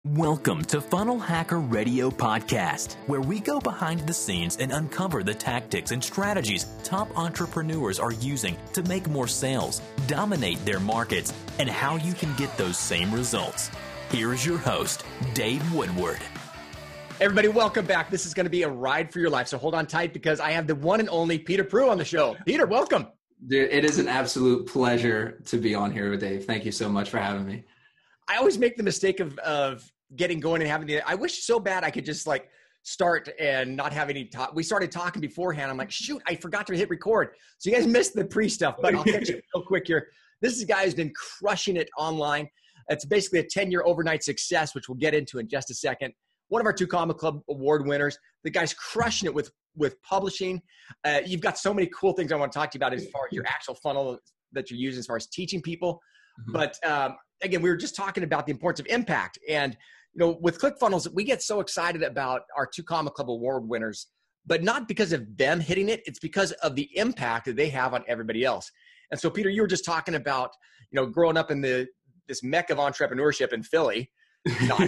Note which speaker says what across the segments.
Speaker 1: Welcome to Funnel Hacker Radio Podcast, where we go behind the scenes and uncover the tactics and strategies top entrepreneurs are using to make more sales, dominate their markets, and how you can get those same results. Here is your host, Dave Woodward.
Speaker 2: Everybody, welcome back. This is going to be a ride for your life, so hold on tight because I have the one and only Peter Prue on the show. Peter, welcome.
Speaker 3: Dude, it is an absolute pleasure to be on here with Dave. Thank you so much for having me.
Speaker 2: I always make the mistake of getting going and having I wish so bad I could just start and not have any talk. We started talking beforehand. I'm like, shoot, I forgot to hit record. So you guys missed the pre-stuff, but I'll catch you real quick here. This is a guy who's been crushing it online. It's basically a 10-year overnight success, which we'll get into in just a second. One of our 2 Comma Club award winners. The guy's crushing it with publishing. You've got so many cool things I want to talk to you about as far as your actual funnel that you're using as far as teaching people. Mm-hmm. But again, we were just talking about the importance of impact. And with ClickFunnels, we get so excited about our 2 Comma Club award winners, but not because of them hitting it. It's because of the impact that they have on everybody else. And so, Peter, you were just talking about, growing up in this mecca of entrepreneurship in Philly. Not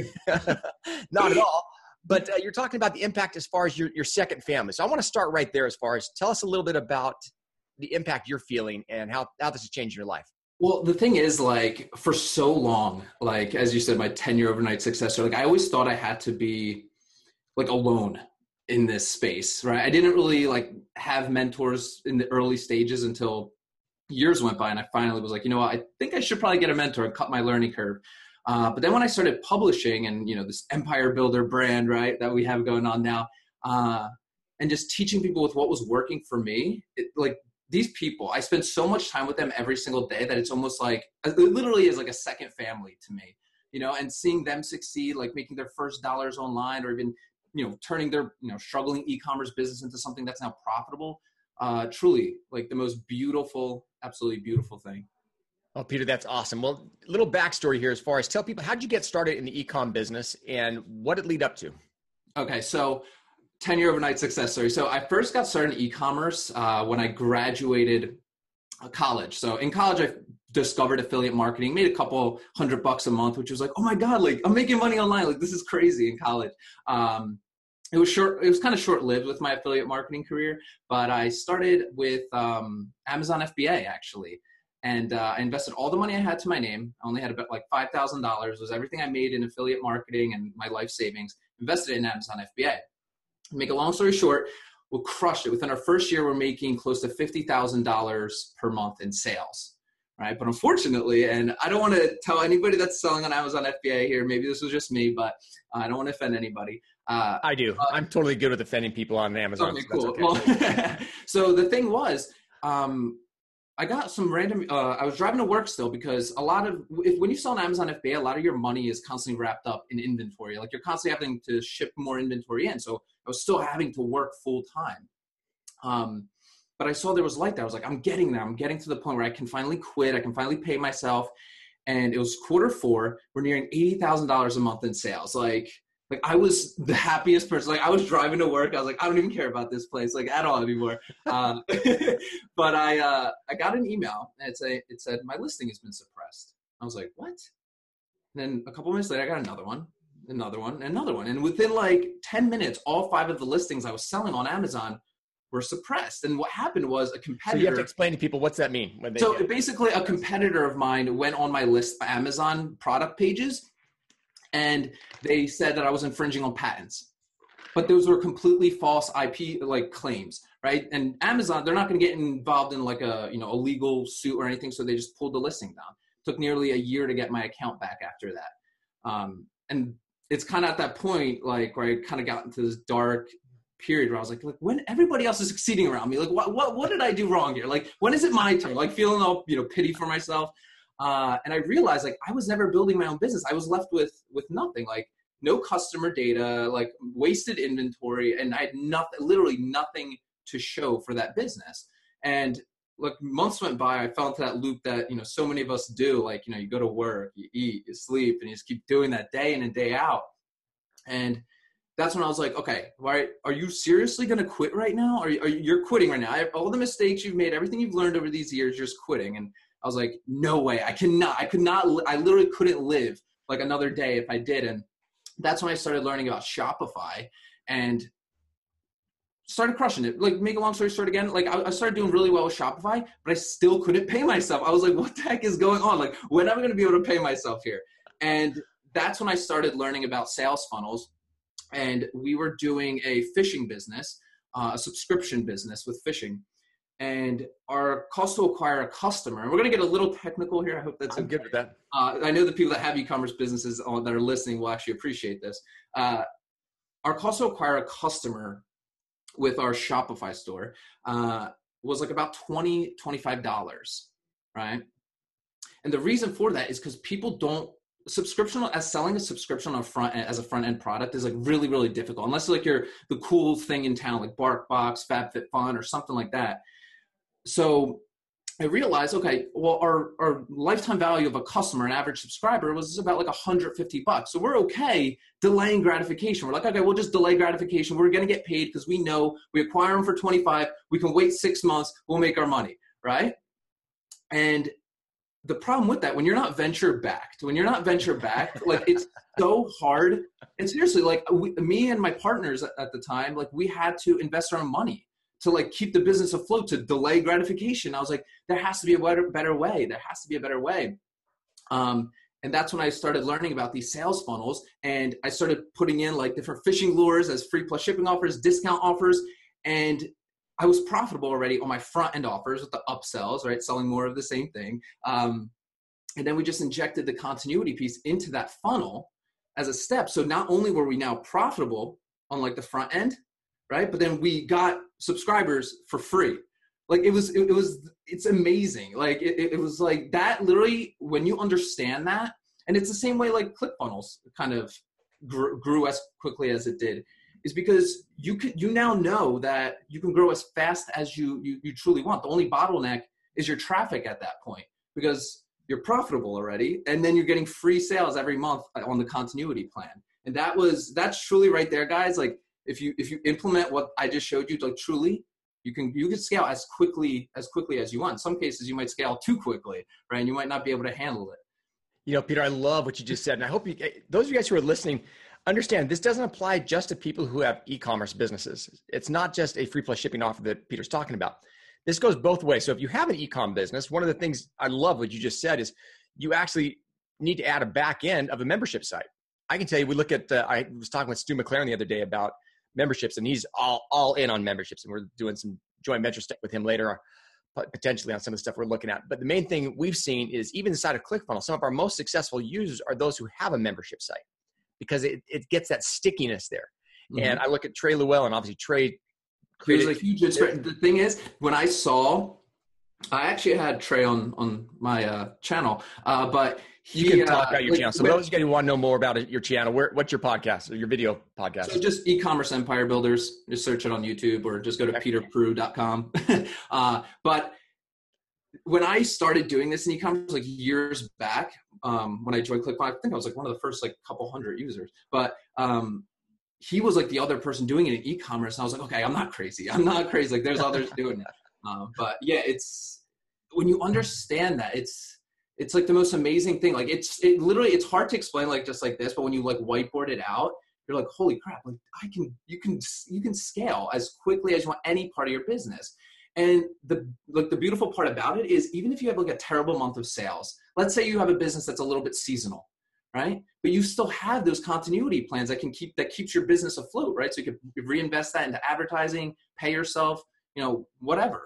Speaker 2: at all. But you're talking about the impact as far as your second family. So I want to start right there as far as tell us a little bit about the impact you're feeling and how this has changed your life.
Speaker 3: Well, the thing is, for so long, as you said, my 10-year overnight success, I always thought I had to be alone in this space, right? I didn't really have mentors in the early stages until years went by. And I finally was what, I think I should probably get a mentor and cut my learning curve. But then when I started publishing and, this empire builder brand, right, that we have going on now, and just teaching people with what was working for me, these people, I spend so much time with them every single day that it's almost it literally is like a second family to me, and seeing them succeed, making their first dollars online or even, turning their, struggling e-commerce business into something that's now profitable. Truly the most beautiful, absolutely beautiful thing.
Speaker 2: Oh, Peter, that's awesome. Well, a little backstory here as far as tell people, how'd you get started in the e-com business and what it lead up to?
Speaker 3: Okay. So 10-year overnight success story. So I first got started in e-commerce when I graduated college. So in college, I discovered affiliate marketing, made a couple $100 a month, which was oh my God, I'm making money online. This is crazy in college. It was kind of short-lived with my affiliate marketing career, but I started with Amazon FBA actually. And I invested all the money I had to my name. I only had about $5,000. It was everything I made in affiliate marketing and my life savings, invested it in Amazon FBA. Make a long story short, we crushed it. Within our first year, we're making close to $50,000 per month in sales, right? But unfortunately, and I don't want to tell anybody that's selling on Amazon FBA here, maybe this was just me, but I don't want to offend anybody.
Speaker 2: I do. I'm totally good with offending people on Amazon.
Speaker 3: Okay, cool. Okay. Well, so the thing was, I got some random, I was driving to work still because when you sell on Amazon FBA, a lot of your money is constantly wrapped up in inventory. You're constantly having to ship more inventory in. So I was still having to work full time. But I saw there was light there. I was I'm getting there. I'm getting to the point where I can finally quit. I can finally pay myself. And it was Q4. We're nearing $80,000 a month in sales. I was the happiest person. I was driving to work. I was I don't even care about this place at all anymore. But I got an email and it said my listing has been suppressed. I was what? And then a couple minutes later, I got another one. And within 10 minutes, all 5 of the listings I was selling on Amazon were suppressed. And what happened was a competitor.
Speaker 2: So you have to explain to people what's that mean?
Speaker 3: Basically a competitor of mine went on my list Amazon product pages. And they said that I was infringing on patents, but those were completely false IP claims, right? And Amazon, they're not going to get involved in a legal suit or anything, so they just pulled the listing down. It took nearly a year to get my account back after that, and it's kind of at that point where I kind of got into this dark period where I was when everybody else is succeeding around me, what did I do wrong here? When is it my turn? Feeling all pity for myself. And I realized I was never building my own business. I was left with nothing, no customer data, wasted inventory, and I had literally nothing to show for that business. And months went by, I fell into that loop that, so many of us do, you go to work, you eat, you sleep, and you just keep doing that day in and day out. And that's when I was okay, why are you seriously going to quit right now? You're quitting right now? All the mistakes you've made, everything you've learned over these years, you're just quitting. And I was no way, I could not, I literally couldn't live like another day if I did. And that's when I started learning about Shopify and started crushing it. Like, make a long story short again, like I started doing really well with Shopify, but I still couldn't pay myself. I was like, what the heck is going on? Like, when am I going to be able to pay myself here? And that's when I started learning about sales funnels. And we were doing a fishing business, a subscription business with fishing. And our cost to acquire a customer, and we're going to get a little technical here. I hope that's
Speaker 2: I'm good with that.
Speaker 3: I know the people that have e-commerce businesses that are listening will actually appreciate this. Our cost to acquire a customer with our Shopify store was like about $20, $25, right? And the reason for that is because people don't, selling a subscription on as a front end product is like really, really difficult, unless like you're the cool thing in town, like BarkBox, FabFitFun, or something like that. So I realized, okay, well, our lifetime value of a customer, an average subscriber, was about like $150. So we're okay delaying gratification. We're like, okay, we'll just delay gratification. We're going to get paid because we know we acquire them for 25. We can wait 6 months. We'll make our money, right? And the problem with that, when you're not venture backed, like it's so hard. And seriously, like me and my partners at the time, like we had to invest our own money to like keep the business afloat, to delay gratification. I was like, there has to be a better way. There has to be a better way. And that's when I started learning about these sales funnels, and I started putting in like different fishing lures as free plus shipping offers, discount offers. And I was profitable already on my front end offers with the upsells, right? Selling more of the same thing. And then we just injected the continuity piece into that funnel as a step. So not only were we now profitable on like the front end, right? But then we got subscribers for free. Like it's amazing. Like it was like that literally, when you understand that, and it's the same way like ClickFunnels kind of grew as quickly as it did, is because you now know that you can grow as fast as you truly want. The only bottleneck is your traffic at that point, because you're profitable already, and then you're getting free sales every month on the continuity plan. And that's truly right there, guys. Like if you implement what I just showed you, like truly, you can scale as quickly as you want. In some cases, you might scale too quickly, right? And you might not be able to handle it.
Speaker 2: You know, Peter, I love what you just said. And I hope those of you guys who are listening, understand this doesn't apply just to people who have e-commerce businesses. It's not just a free plus shipping offer that Peter's talking about. This goes both ways. So if you have an e-com business, one of the things I love what you just said is you actually need to add a back end of a membership site. I can tell you, we look at I was talking with Stu McLaren the other day about memberships, and he's all in on memberships, and we're doing some joint venture stuff with him later, potentially on some of the stuff we're looking at. But the main thing we've seen is even inside of ClickFunnels, some of our most successful users are those who have a membership site, because it gets that stickiness there. Mm-hmm. And I look at Trey Llewellyn, obviously Trey created a huge
Speaker 3: inspiration. The thing is, when I actually had Trey on my channel, but
Speaker 2: you can talk about your channel. So those guys who want to know more about your channel, what's your podcast or your video podcast?
Speaker 3: So just e-commerce empire builders. Just search it on YouTube or just go to peterprue.com. But when I started doing this in e-commerce like years back, when I joined ClickFunnels, I think I was like one of the first like couple hundred users. But he was like the other person doing it in e-commerce, and I was like, okay, I'm not crazy. Like there's others doing it. But yeah, it's when you understand that, it's like the most amazing thing. Like it's hard to explain like just like this, but when you like whiteboard it out, you're like, holy crap, like you can scale as quickly as you want any part of your business. And the beautiful part about it is, even if you have like a terrible month of sales, let's say you have a business that's a little bit seasonal, right? But you still have those continuity plans that keeps your business afloat, right? So you could reinvest that into advertising, pay yourself, whatever.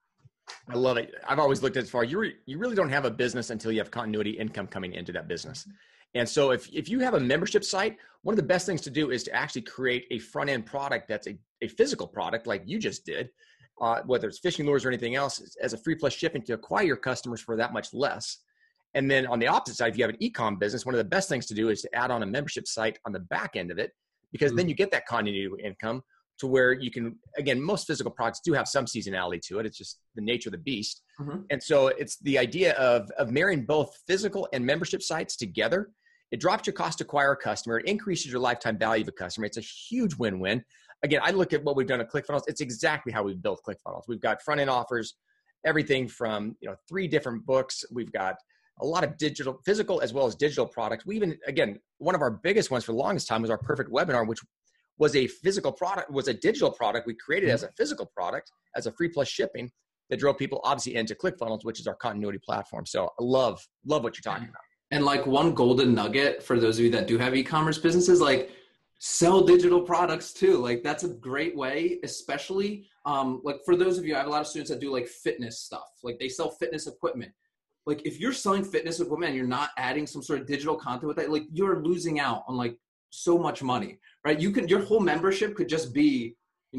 Speaker 2: I love it. I've always looked at it as far, you really don't have a business until you have continuity income coming into that business. And so if you have a membership site, one of the best things to do is to actually create a front end product that's a physical product like you just did, whether it's fishing lures or anything else, as a free plus shipping to acquire your customers for that much less. And then on the opposite side, if you have an e-com business, one of the best things to do is to add on a membership site on the back end of it, because then you get that continuity income to where you can, again, most physical products do have some seasonality to it. It's just the nature of the beast. Mm-hmm. And so it's the idea of marrying both physical and membership sites together. It drops your cost to acquire a customer. It increases your lifetime value of a customer. It's a huge win-win. Again, I look at what we've done at ClickFunnels. It's exactly how we've built ClickFunnels. We've got front-end offers, everything from 3 different books. We've got a lot of digital, physical, as well as digital products. We even, again, one of our biggest ones for the longest time was our Perfect Webinar, which was a physical product, was a digital product we created as a physical product, as a free plus shipping that drove people obviously into ClickFunnels, which is our continuity platform. So I love what you're talking about.
Speaker 3: And like one golden nugget for those of you that do have e-commerce businesses, like sell digital products too. Like that's a great way, especially like for those of you, I have a lot of students that do like fitness stuff. Like they sell fitness equipment. Like if you're selling fitness equipment and you're not adding some sort of digital content with that, like you're losing out on like so much money, right? Your whole membership could just be,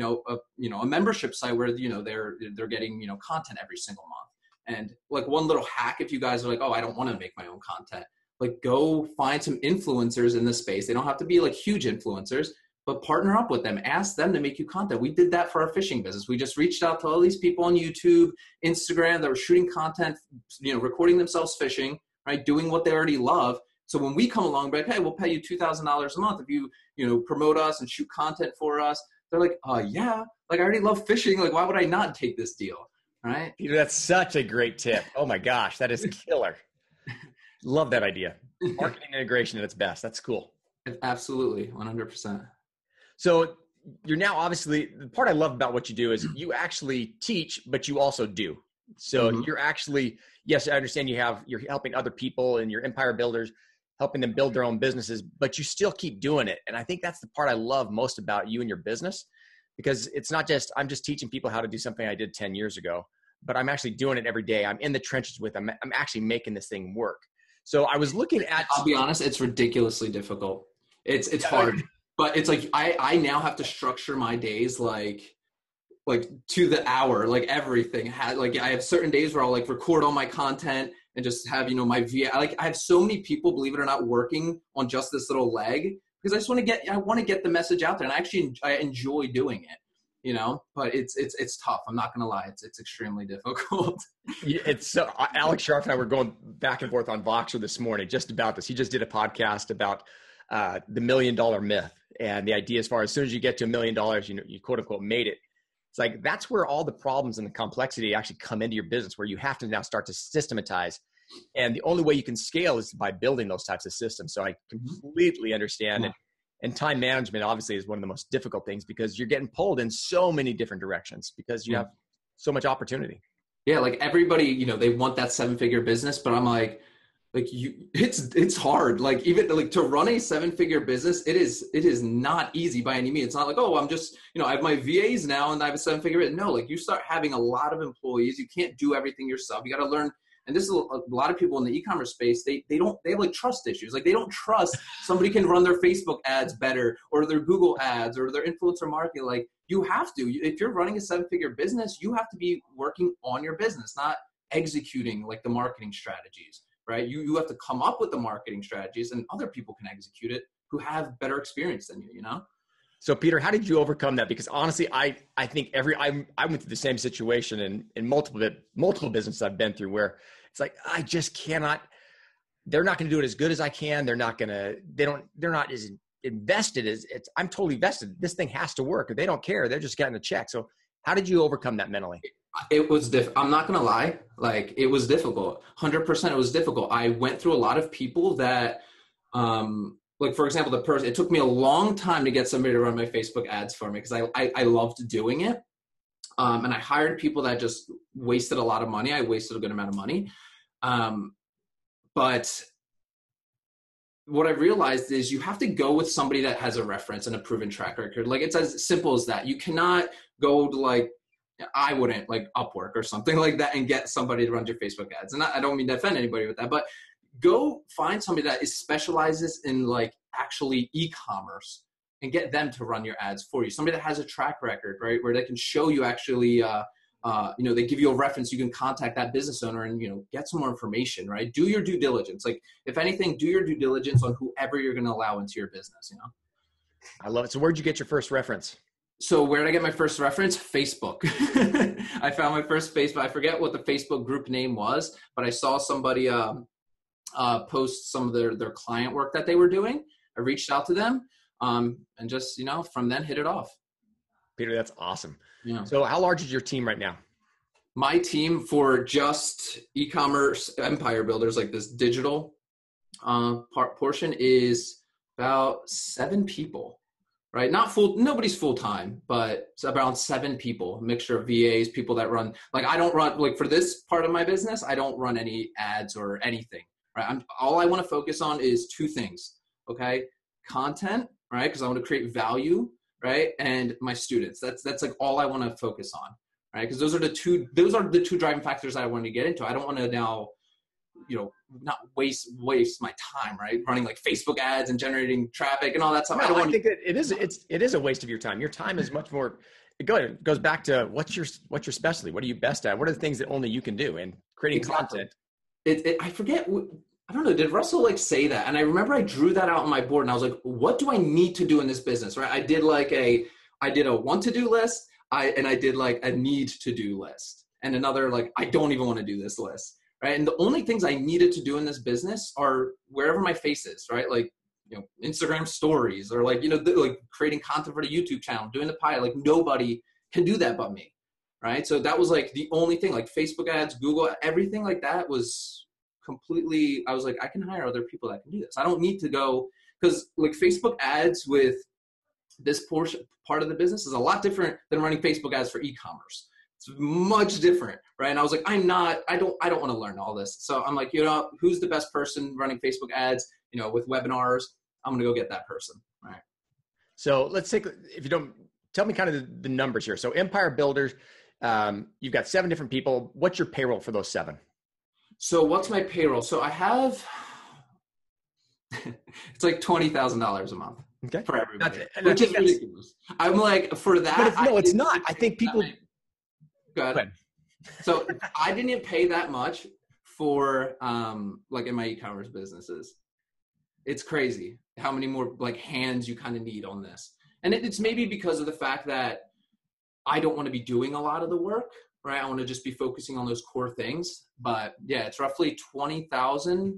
Speaker 3: a membership site where, they're getting, content every single month. And like one little hack, if you guys are like, oh, I don't want to make my own content, like go find some influencers in the space. They don't have to be like huge influencers, but partner up with them, ask them to make you content. We did that for our fishing business. We just reached out to all these people on YouTube, Instagram that were shooting content, recording themselves fishing, right? Doing what they already love. So when we come along, we're like, hey, we'll pay you $2,000 a month if you promote us and shoot content for us. They're like, yeah, like I already love fishing. Like, why would I not take this deal? Right?
Speaker 2: Peter, that's such a great tip. Oh my gosh, that is killer. Love that idea. Marketing integration at its best. That's cool.
Speaker 3: Absolutely. 100%.
Speaker 2: So you're now obviously, the part I love about what you do is you actually teach, but you also do. So you're actually, yes, I understand you're helping other people and your empire builders, helping them build their own businesses, but you still keep doing it. And I think that's the part I love most about you and your business, because it's not just, I'm just teaching people how to do something I did 10 years ago, but I'm actually doing it every day. I'm in the trenches with them. I'm actually making this thing work. So I was looking at,
Speaker 3: I'll be honest, it's ridiculously difficult. It's hard, but it's like, I now have to structure my days like to the hour, like everything like I have certain days where I'll like record all my content and just have, my VA. Like I have so many people, believe it or not, working on just this little leg because I want to get the message out there, and I enjoy doing it, but it's tough. I'm not going to lie. It's extremely difficult.
Speaker 2: It's so Alex Sharp and I were going back and forth on Voxer this morning, just about this. He just did a podcast about the $1 million myth, and the idea as far as soon as you get to $1 million, you quote unquote made it. It's like, that's where all the problems and the complexity actually come into your business, where you have to now start to systematize. And the only way you can scale is by building those types of systems. So I completely understand it. And time management obviously is one of the most difficult things, because you're getting pulled in so many different directions because you have so much opportunity.
Speaker 3: Yeah. Like everybody, they want that 7-figure business, but I'm like it's hard. Like even like to run a 7-figure business, it is not easy by any means. It's not like, oh, I'm just, I have my VAs now and I have a 7-figure business. No, like you start having a lot of employees. You can't do everything yourself. You got to learn. And this is a lot of people in the e-commerce space. They have like trust issues. Like they don't trust somebody can run their Facebook ads better, or their Google ads, or their influencer marketing. Like you have to, if you're running a 7-figure business, you have to be working on your business, not executing like the marketing strategies. Right? You have to come up with the marketing strategies, and other people can execute it who have better experience than you,
Speaker 2: So Peter, how did you overcome that? Because honestly, I think I went through the same situation in multiple businesses I've been through, where it's like, I just cannot, they're not going to do it as good as I can. They're not as invested as I'm totally vested. This thing has to work. If they don't care, they're just getting a check. So how did you overcome that mentally?
Speaker 3: It was I'm not going to lie. Like it was difficult. 100% it was difficult. I went through a lot of people that, like for example, it took me a long time to get somebody to run my Facebook ads for me, because I loved doing it. And I hired people that just wasted a lot of money. I wasted a good amount of money. But what I realized is you have to go with somebody that has a reference and a proven track record. Like it's as simple as that. You cannot go to I wouldn't like Upwork or something like that and get somebody to run your Facebook ads. And I don't mean to offend anybody with that, but go find somebody that specializes in like actually e-commerce and get them to run your ads for you. Somebody that has a track record, right? Where they can show you actually, they give you a reference. You can contact that business owner and, get some more information, right? Do your due diligence. Like if anything, do your due diligence on whoever you're going to allow into your business,
Speaker 2: I love it. So where'd you get your first reference?
Speaker 3: So where did I get my first reference? Facebook. I found my first Facebook. I forget what the Facebook group name was, but I saw somebody post some of their client work that they were doing. I reached out to them and just, from then hit it off.
Speaker 2: Peter, that's awesome.
Speaker 3: Yeah.
Speaker 2: So how large is your team right now?
Speaker 3: My team for just e-commerce empire builders, like this digital portion, is about 7 people, right? Not full, nobody's full time, but it's around 7 people, a mixture of VAs, people that run, like I don't run, like for this part of my business, I don't run any ads or anything, right? All I want to focus on is 2 things, okay? Content, right? Because I want to create value, right? And my students. That's like all I want to focus on, right? Because those are the two driving factors that I want to get into. I don't want to now, not waste my time, right? Running like Facebook ads and generating traffic and all that stuff.
Speaker 2: No, I think that it is a waste of your time. Your time is much more, it goes back to what's your specialty? What are you best at? What are the things that only you can do? And creating content.
Speaker 3: I forget, I don't know, did Russell like say that? And I remember I drew that out on my board and I was like, what do I need to do in this business, right? I did a want to do list. I did like a need to do list and another, like, I don't even want to do this list. Right. And the only things I needed to do in this business are wherever my face is, right? Like, Instagram stories or like, like creating content for the YouTube channel, doing the pilot, like nobody can do that but me. Right. So that was like the only thing, like Facebook ads, Google, everything like that was completely, I was like, I can hire other people that can do this. I don't need to go, because like Facebook ads with this part of the business is a lot different than running Facebook ads for e-commerce. It's much different, right? And I was like, I don't want to learn all this. So I'm like, who's the best person running Facebook ads, with webinars? I'm going to go get that person, right?
Speaker 2: So let's take, if you don't, tell me kind of the numbers here. So Empire Builders, you've got 7 different people. What's your payroll for those 7?
Speaker 3: So what's my payroll? So I have, it's like $20,000 a month.
Speaker 2: Okay.
Speaker 3: For everybody, which is ridiculous. I'm like, for that.
Speaker 2: But it's not. I think people.
Speaker 3: Go ahead. So I didn't pay that much for like in my e-commerce businesses. It's crazy how many more like hands you kind of need on this. And it's maybe because of the fact that I don't want to be doing a lot of the work, right? I want to just be focusing on those core things. But yeah, it's roughly $20,000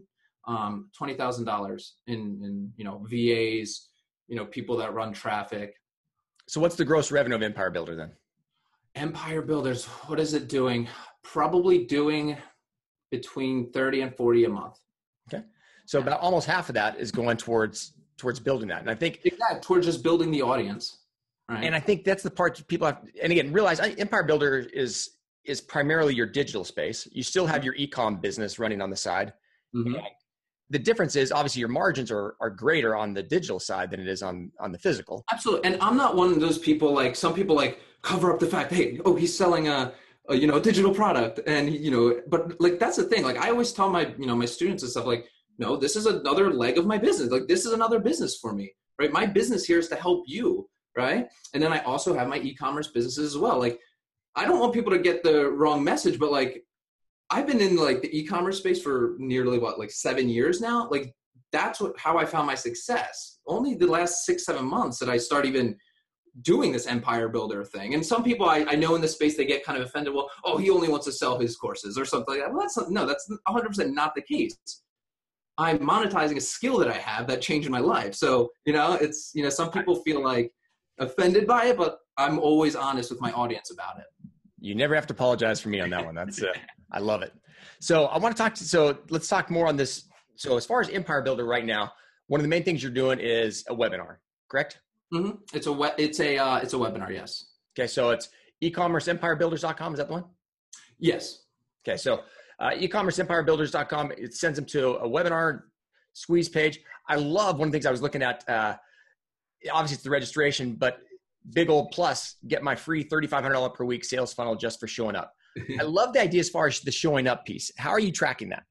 Speaker 3: in VAs, people that run traffic.
Speaker 2: So what's the gross revenue of Empire Builder then?
Speaker 3: Empire Builders, what is it doing? Probably doing between 30 and 40 a month.
Speaker 2: Okay. So about almost half of that is going towards building that. And I think
Speaker 3: towards just building the audience. Right.
Speaker 2: And I think that's the part people have, and again, realize Empire Builder is primarily your digital space. You still have your e-com business running on the side. Mm-hmm. The difference is obviously your margins are greater on the digital side than it is on the physical.
Speaker 3: Absolutely. And I'm not one of those people, like some people like cover up the fact, hey, he's selling a digital product. And, but like, that's the thing. Like I always tell my, my students and stuff like, no, this is another leg of my business. Like this is another business for me, right? My business here is to help you. Right. And then I also have my e-commerce businesses as well. Like, I don't want people to get the wrong message, but like, I've been in like the e-commerce space for nearly 7 years now. Like that's how I found my success. Only the last 6-7 months that I start even doing this Empire Builder thing. And some people I know in the space, they get kind of offended. Well, he only wants to sell his courses or something like that. Well, that's 100% not the case. I'm monetizing a skill that I have that changed my life. So, it's, some people feel like offended by it, but I'm always honest with my audience about it.
Speaker 2: You never have to apologize for me on that one. That's I love it. So I want to talk so let's talk more on this. So as far as Empire Builder right now, one of the main things you're doing is a webinar, correct?
Speaker 3: Mm-hmm. It's a webinar. Yes.
Speaker 2: Okay. So it's ecommerceempirebuilders.com. Is that the one?
Speaker 3: Yes.
Speaker 2: Okay. So ecommerceempirebuilders.com, it sends them to a webinar squeeze page. I love one of the things I was looking at, obviously it's the registration, but big old plus, get my free $3,500 per week sales funnel just for showing up. I love the idea as far as the showing up piece. How are you tracking that?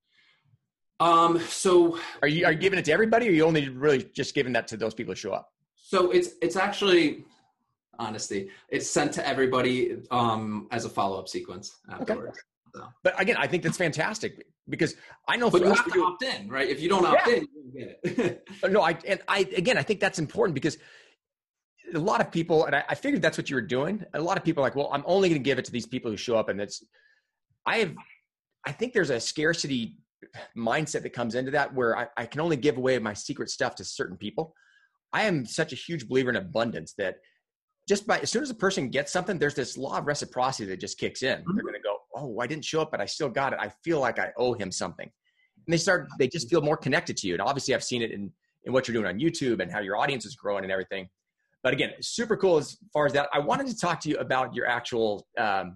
Speaker 3: So
Speaker 2: are you giving it to everybody, or are you only really just giving that to those people who show up?
Speaker 3: So it's actually, honesty, it's sent to everybody as a follow-up sequence afterwards.
Speaker 2: Okay. So. But again, I think that's fantastic because I know.
Speaker 3: But you have to opt in, right? If you don't opt in, you don't get it.
Speaker 2: No, I think that's important because a lot of people, and I figured that's what you were doing. A lot of people are like, well, I'm only going to give it to these people who show up. And I think there's a scarcity mindset that comes into that where I can only give away my secret stuff to certain people. I am such a huge believer in abundance that as soon as a person gets something, there's this law of reciprocity that just kicks in. Mm-hmm. They're going to oh, I didn't show up, but I still got it. I feel like I owe him something. And they just feel more connected to you. And obviously I've seen it in what you're doing on YouTube and how your audience is growing and everything. But again, super cool as far as that. I wanted to talk to you about your actual,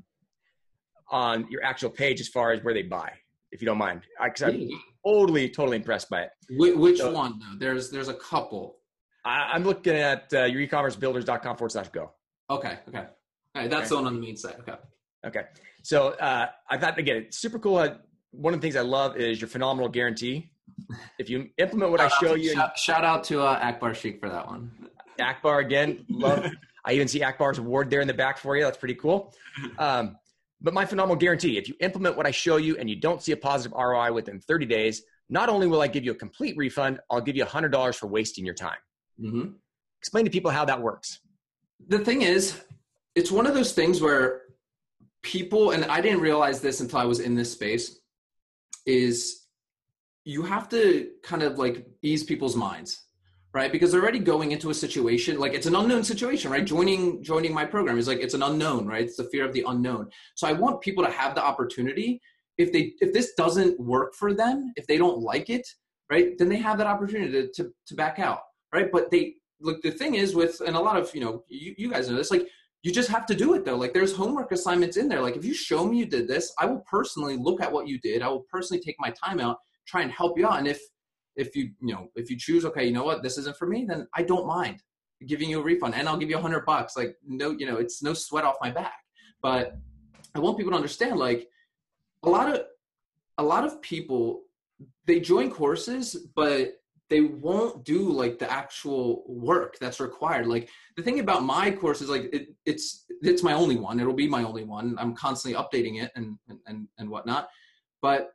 Speaker 2: on your actual page as far as where they buy, if you don't mind. Because I'm totally impressed by it.
Speaker 3: Which one though? There's a couple.
Speaker 2: I'm looking at your ecommercebuilders.com/go.
Speaker 3: Okay. All right, that's the one on the main site.
Speaker 2: Okay. So I thought, again, it's super cool. One of the things I love is your phenomenal guarantee. If you implement what I show you.
Speaker 3: Shout out to Akbar Sheikh for that one.
Speaker 2: Akbar, again, love. I even see Akbar's award there in the back for you. That's pretty cool. But my phenomenal guarantee, if you implement what I show you and you don't see a positive ROI within 30 days, not only will I give you a complete refund, I'll give you $100 for wasting your time. Mm-hmm. Explain to people how that works.
Speaker 3: The thing is, it's one of those things where people, and I didn't realize this until I was in this space, is you have to kind of like ease people's minds, right? Because they're already going into a situation, like it's an unknown situation, right? Joining my program is like, it's an unknown, right? It's the fear of the unknown. So I want people to have the opportunity, if this doesn't work for them, if they don't like it, right? Then they have that opportunity to back out, right? But the thing is and a lot of, you guys know this, like, you just have to do it though. Like there's homework assignments in there. Like if you show me you did this, I will personally look at what you did. I will personally take my time out, try and help you out. And if you choose, okay, you know what, this isn't for me, then I don't mind giving you a refund and I'll give you $100. Like, no, it's no sweat off my back. But I want people to understand, like a lot of people, they join courses, but they won't do like the actual work that's required. Like the thing about my course is like, it's my only one. It'll be my only one. I'm constantly updating it and whatnot, but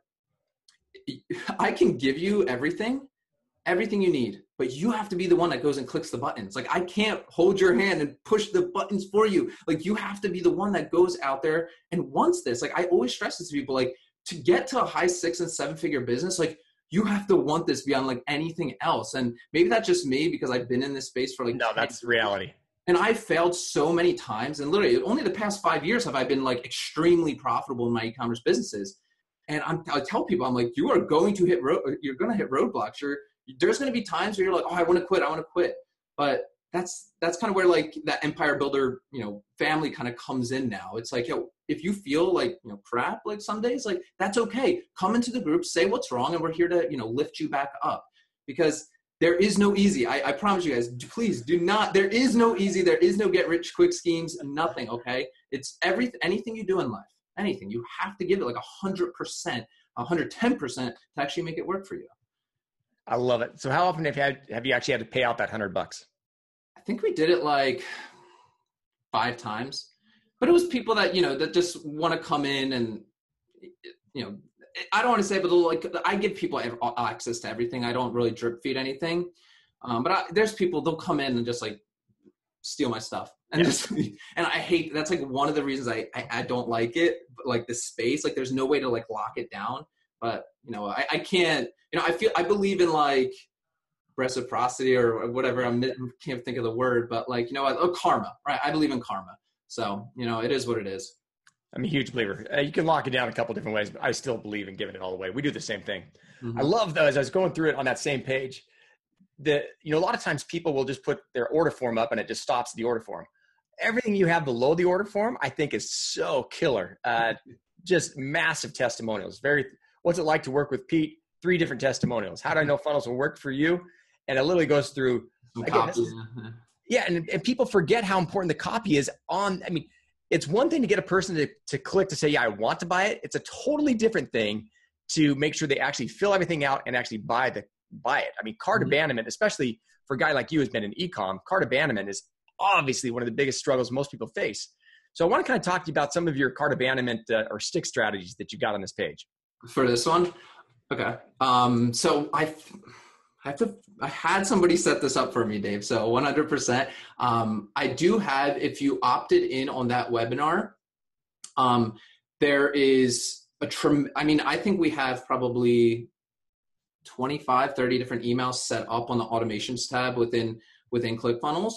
Speaker 3: I can give you everything you need, but you have to be the one that goes and clicks the buttons. Like I can't hold your hand and push the buttons for you. Like you have to be the one that goes out there and wants this. Like I always stress this to people, like to get to a high 6 and 7 figure business, like you have to want this beyond like anything else. And maybe that's just me because I've been in this space for like,
Speaker 2: no, that's reality.
Speaker 3: And I failed so many times. And literally only the past 5 years have I been like extremely profitable in my e-commerce businesses. And I tell people, I'm like, you are going to hit roadblocks. There's going to be times where you're like, oh, I want to quit. But that's kind of where like that empire builder, family kind of comes in now. It's like, if you feel like, crap, like some days, like that's okay. Come into the group, say what's wrong. And we're here to, lift you back up, because there is no easy. I promise you guys, please do not, there is no easy. There is no get rich quick schemes, nothing. Okay. It's anything you do in life, anything, you have to give it like 100%, 110% to actually make it work for you. I
Speaker 2: love it. So how often have you actually had to pay out that $100?
Speaker 3: I think we did it like 5 times, but it was people that, that just want to come in and, I don't want to say, but like I give people access to everything. I don't really drip feed anything. But there's people, they'll come in and just like steal my stuff. And and I hate, that's like one of the reasons I don't like it, but like the space, like there's no way to like lock it down. But, I can't, I believe in like reciprocity or whatever. I can't think of the word, but like, karma, right? I believe in karma. So, it is what it is.
Speaker 2: I'm a huge believer. You can lock it down a couple different ways, but I still believe in giving it all away. We do the same thing. Mm-hmm. I love though, as I was going through it on that same page, that, a lot of times people will just put their order form up and it just stops the order form. Everything you have below the order form, I think is so killer. Just massive testimonials. What's it like to work with Pete? 3 different testimonials. How do I know funnels will work for you? And it literally goes through. And people forget how important the copy is it's one thing to get a person to click to say, yeah, I want to buy it. It's a totally different thing to make sure they actually fill everything out and actually buy it. Cart abandonment, especially for a guy like you who's been in e-com, cart abandonment is obviously one of the biggest struggles most people face. So I want to kind of talk to you about some of your cart abandonment or stick strategies that you got on this page.
Speaker 3: For this one? Okay. So I had somebody set this up for me, Dave. So 100%. I do have, if you opted in on that webinar, there is I think we have probably 25, 30 different emails set up on the automations tab within ClickFunnels,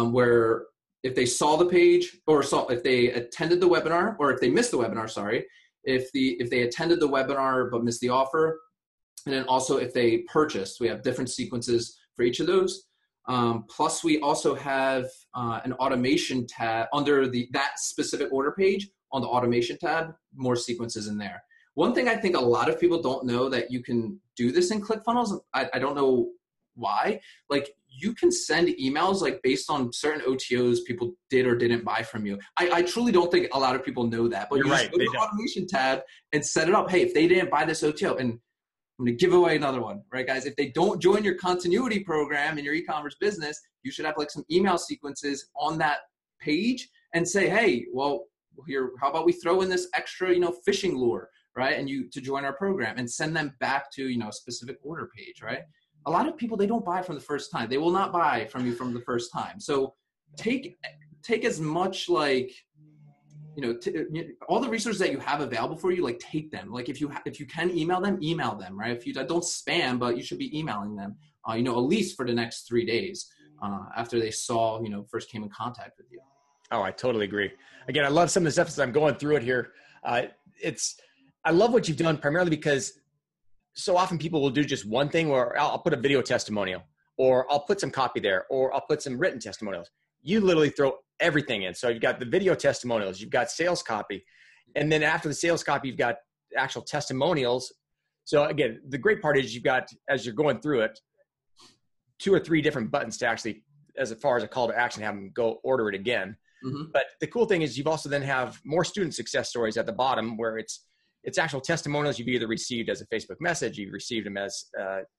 Speaker 3: where if they saw the page if they attended the webinar or if they missed the webinar, if they attended the webinar but missed the offer, and then also if they purchased. We have different sequences for each of those. Plus, we also have an automation tab under that specific order page. On the automation tab, more sequences in there. One thing I think a lot of people don't know that you can do this in ClickFunnels. I don't know why. Like, you can send emails like based on certain OTOs people did or didn't buy from you. I truly don't think a lot of people know that. But
Speaker 2: you're right.
Speaker 3: Go to the automation tab and set it up. Hey, if they didn't buy this OTO, and I'm going to give away another one, right, guys? If they don't join your continuity program in your e-commerce business, you should have like some email sequences on that page and say, hey, well, here, how about we throw in this extra, fishing lure, right? And you to join our program and send them back to, a specific order page, right? A lot of people, they don't buy from the first time. They will not buy from you from the first time. So take as much like, all the resources that you have available for you, like take them. Like if you can email them, right? If you don't spam, but you should be emailing them, at least for the next 3 days after they saw, first came in contact with you.
Speaker 2: Oh, I totally agree. Again, I love some of the stuff as I'm going through it here. I love what you've done primarily because so often people will do just one thing, or I'll put a video testimonial, or I'll put some copy there, or I'll put some written testimonials. You literally throw everything in. So you've got the video testimonials, you've got sales copy, and then after the sales copy, you've got actual testimonials. So again, the great part is you've got, as you're going through it, 2 or 3 different buttons to actually, as far as a call to action, have them go order it again. Mm-hmm. But the cool thing is you've also then have more student success stories at the bottom where it's actual testimonials you've either received as a Facebook message, you've received them as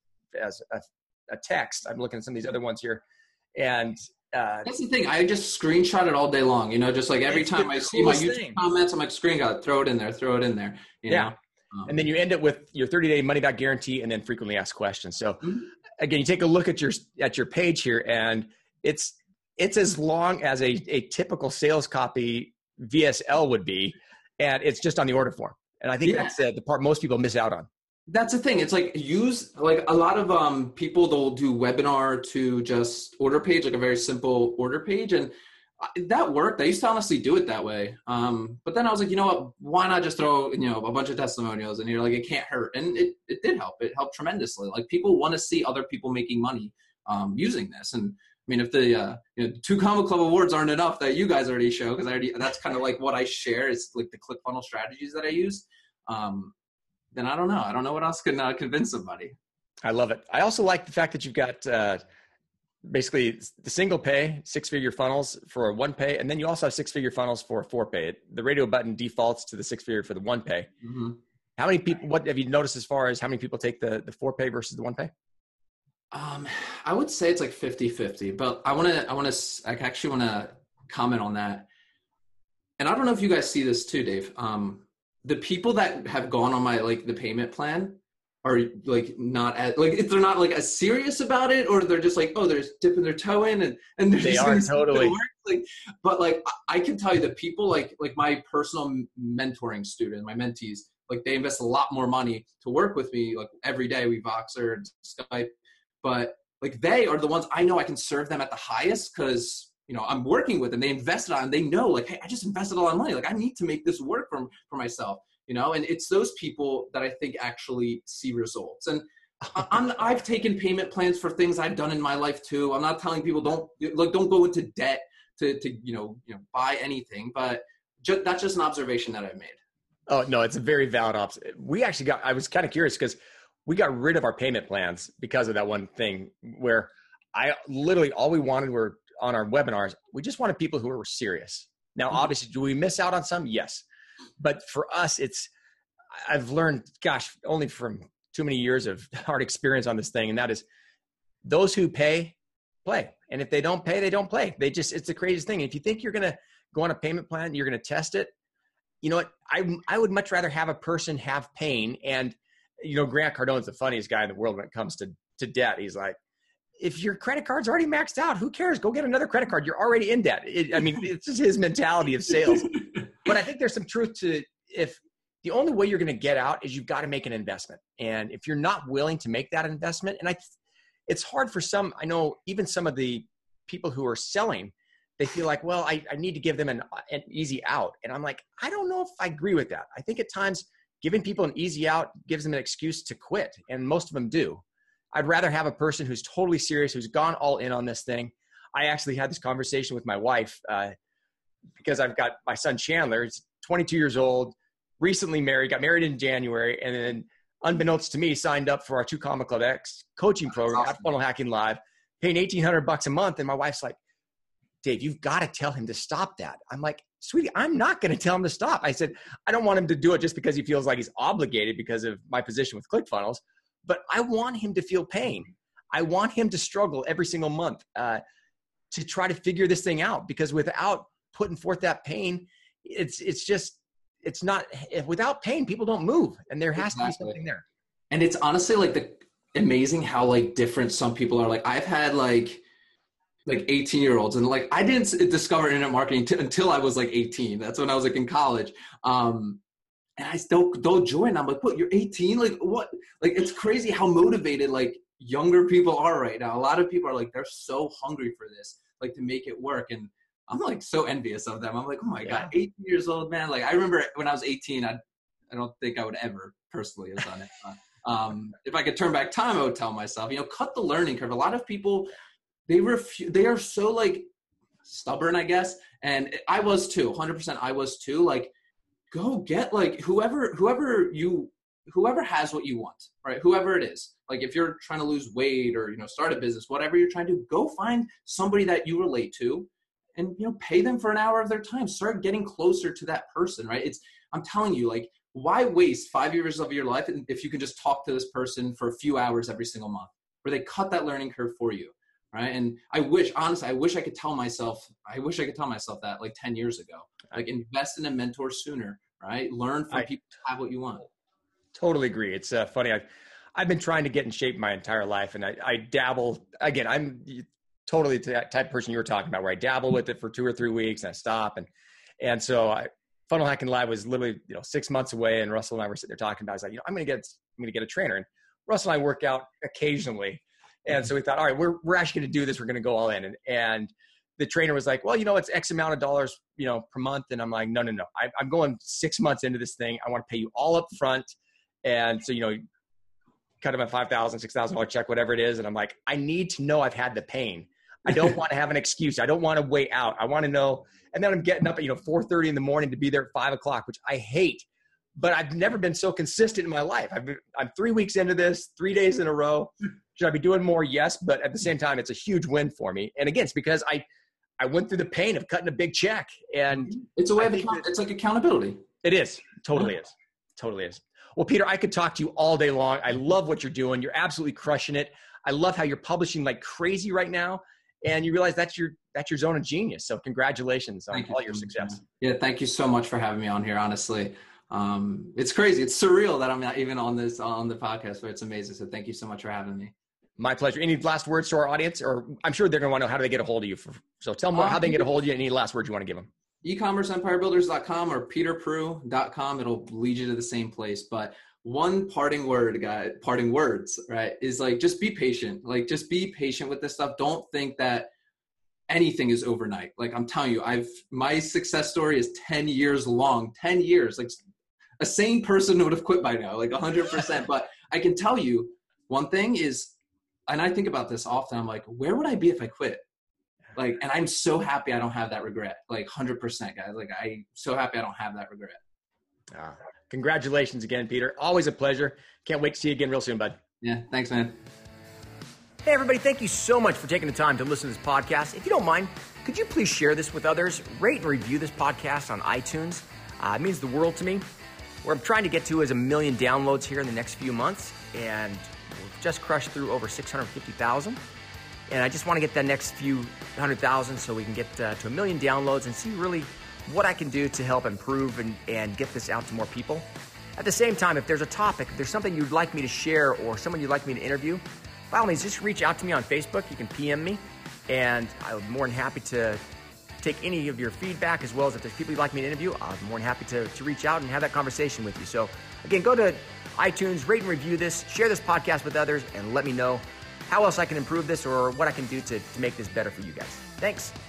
Speaker 2: a text. I'm looking at some of these other ones here. And
Speaker 3: that's the thing. I just screenshot it all day long, just like every time I see my YouTube comments, I'm like, screenshot, throw it in there. You know?
Speaker 2: And then you end it with your 30-day money-back guarantee and then frequently asked questions. So again, you take a look at your page here, and it's as long as a typical sales copy VSL would be, and it's just on the order form. And I think that's the part most people miss out on.
Speaker 3: That's the thing. It's like a lot of people, they'll do webinar to just order page, like a very simple order page. And that worked. I used to honestly do it that way. But then I was like, you know what, why not just throw, a bunch of testimonials in here? Like, it can't hurt. And it did help. It helped tremendously. Like, people want to see other people making money using this. And I mean, if the 2 Combo Club awards aren't enough that you guys already show, because that's kind of like what I share is like the ClickFunnels strategies that I use. Then I don't know. I don't know what else can convince somebody.
Speaker 2: I love it. I also like the fact that you've got basically the single pay 6-figure funnels for a 1 pay, and then you also have 6-figure funnels for a 4 pay. The radio button defaults to the 6-figure for the 1 pay. Mm-hmm. How many people? What have you noticed as far as how many people take the 4 pay versus the 1 pay?
Speaker 3: I would say it's like 50-50, but I actually want to comment on that. And I don't know if you guys see this too, Dave. The people that have gone on my, like, the payment plan are like not as, like, if they're not like as serious about it, or they're just like, oh, they're dipping their toe in and they're
Speaker 2: they are totally.
Speaker 3: Like, but like, I can tell you that people like my personal mentoring student, my mentees, like, they invest a lot more money to work with me. Like, every day we Voxer and Skype, but like, they are the ones I know I can serve them at the highest because, I'm working with them. They invested on, they know, like, hey, I just invested a lot of money. Like, I need to make this work for myself, and it's those people that I think actually see results. And I've taken payment plans for things I've done in my life too. I'm not telling people don't go into debt to buy anything, but that's just an observation that I've made.
Speaker 2: Oh, no, it's a very valid observation. I was kind of curious because we got rid of our payment plans because of that one thing where all we wanted were on our webinars. We just wanted people who were serious. Now, obviously, do we miss out on some? Yes. But for us, I've learned, only from too many years of hard experience on this thing. And that is those who pay, play. And if they don't pay, they don't play. It's the craziest thing. If you think you're going to go on a payment plan, you're going to test it. You know what? I would much rather have a person have pain. And, Grant Cardone's the funniest guy in the world when it comes to debt. He's like, if your credit card's already maxed out, who cares? Go get another credit card. You're already in debt. It's just his mentality of sales. But I think there's some truth to, if the only way you're going to get out is you've got to make an investment. And if you're not willing to make that investment, and it's hard for some, I know even some of the people who are selling, they feel like, well, I need to give them an easy out. And I'm like, I don't know if I agree with that. I think at times giving people an easy out gives them an excuse to quit. And most of them do. I'd rather have a person who's totally serious, who's gone all in on this thing. I actually had this conversation with my wife because I've got my son Chandler. He's 22 years old, recently married, got married in January, and then unbeknownst to me, signed up for our 2 Comma Club X coaching program at Funnel Hacking Live, paying $1,800 a month. And my wife's like, Dave, you've got to tell him to stop that. I'm like, sweetie, I'm not going to tell him to stop. I said, I don't want him to do it just because he feels like he's obligated because of my position with ClickFunnels, but I want him to feel pain. I want him to struggle every single month to try to figure this thing out, because without putting forth that pain, it's not, without pain, people don't move, and there has to be something there.
Speaker 3: And it's honestly like amazing how like different some people are. Like I've had like 18-year-olds, and like I didn't discover internet marketing until I was like 18. That's when I was like in college. And I still don't join. I'm like, what, you're 18? Like what? Like, it's crazy how motivated like younger people are right now. A lot of people are like, they're so hungry for this, like to make it work. And I'm like so envious of them. I'm like, oh my God, 18 years old, man. Like I remember when I was 18, I don't think I would ever personally have done it. If I could turn back time, I would tell myself, cut the learning curve. A lot of people, they are so like stubborn, I guess. And I was too, 100%. I was too. Like, go get like whoever has what you want, right? Whoever it is. Like if you're trying to lose weight or, start a business, whatever you're trying to, go find somebody that you relate to and, pay them for an hour of their time. Start getting closer to that person, right? I'm telling you, like, why waste 5 years of your life if you can just talk to this person for a few hours every single month, where they cut that learning curve for you, right? And I wish I could tell myself that like 10 years ago, like invest in a mentor sooner, right? Learn from people to have what you want.
Speaker 2: Totally agree. It's funny. I've been trying to get in shape my entire life, and I dabble. Again, I'm totally the type of person you were talking about, where I dabble with it for 2 or 3 weeks and I stop. And so Funnel Hacking Live was literally, 6 months away, and Russell and I were sitting there talking about it. I was like, I'm going to get a trainer. And Russell and I work out occasionally. And so we thought, all right, we're actually going to do this. We're going to go all in. And the trainer was like, well, it's X amount of dollars, per month. And I'm like, no. I'm going 6 months into this thing. I want to pay you all up front. And so, cut him a $5,000, $6,000 check, whatever it is. And I'm like, I need to know I've had the pain. I don't want to have an excuse. I don't want to wait out. I want to know. And then I'm getting up at, 4:30 in the morning to be there at 5 o'clock, which I hate, but I've never been so consistent in my life. I'm 3 weeks into this, 3 days in a row. Should I be doing more? Yes. But at the same time, it's a huge win for me. And again, it's because I went through the pain of cutting a big check, and
Speaker 3: it's a way of it's like accountability.
Speaker 2: It is. Totally is. Well, Peter, I could talk to you all day long. I love what you're doing. You're absolutely crushing it. I love how you're publishing like crazy right now. And you realize that's your zone of genius. So congratulations on all your success.
Speaker 3: Yeah. Thank you so much for having me on here. Honestly, it's crazy. It's surreal that I'm not even on the podcast, but it's amazing. So thank you so much for having me.
Speaker 2: My pleasure. Any last words to our audience? Or I'm sure they're going to want to know, how do they get a hold of you? So tell them how they can get a hold of you. Any last words you want to give them?
Speaker 3: ecommerceempirebuilders.com or peterprue.com. It'll lead you to the same place. But one parting words, right, is like, just be patient. Like, just be patient with this stuff. Don't think that anything is overnight. Like, I'm telling you, my success story is 10 years long, 10 years. Like, a sane person would have quit by now, like 100%. But I can tell you one thing is, and I think about this often, I'm like, where would I be if I quit? Like, and I'm so happy I don't have that regret. Like 100%, guys. Like, I'm so happy I don't have that regret.
Speaker 2: Congratulations again, Peter. Always a pleasure. Can't wait to see you again real soon, bud.
Speaker 3: Yeah. Thanks, man.
Speaker 2: Hey, everybody. Thank you so much for taking the time to listen to this podcast. If you don't mind, could you please share this with others? Rate and review this podcast on iTunes. It means the world to me. Where I'm trying to get to is 1 million downloads here in the next few months. And we've just crushed through over 650,000. And I just want to get that next few 100,000 so we can get to 1 million downloads and see really what I can do to help improve and get this out to more people. At the same time, if there's a topic, if there's something you'd like me to share or someone you'd like me to interview, by all means, just reach out to me on Facebook. You can PM me, and I'm more than happy to take any of your feedback, as well as if there's people you'd like me to interview, I'm more than happy to reach out and have that conversation with you. So again, go to iTunes, rate and review this, share this podcast with others, and let me know how else I can improve this or what I can do to make this better for you guys. Thanks.